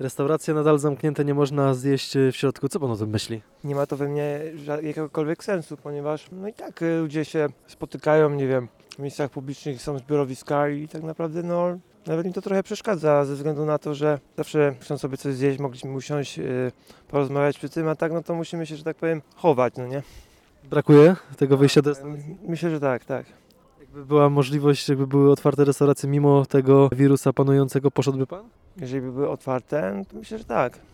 Restauracje nadal zamknięte, nie można zjeść w środku. Co pan o tym myśli? Nie ma to we mnie jakiegokolwiek sensu, ponieważ no i tak ludzie się spotykają, nie wiem, w miejscach publicznych są zbiorowiska i tak naprawdę no nawet mi to trochę przeszkadza ze względu na to, że zawsze chcąc sobie coś zjeść, mogliśmy usiąść, porozmawiać przy tym, a tak no to musimy się, że tak powiem, chować, no nie? Brakuje tego wyjścia do restauracji? Myślę, że tak, tak. Jakby była możliwość, jakby były otwarte restauracje mimo tego wirusa panującego, poszedłby pan? Jeżeli by były otwarte, no to myślę, że tak.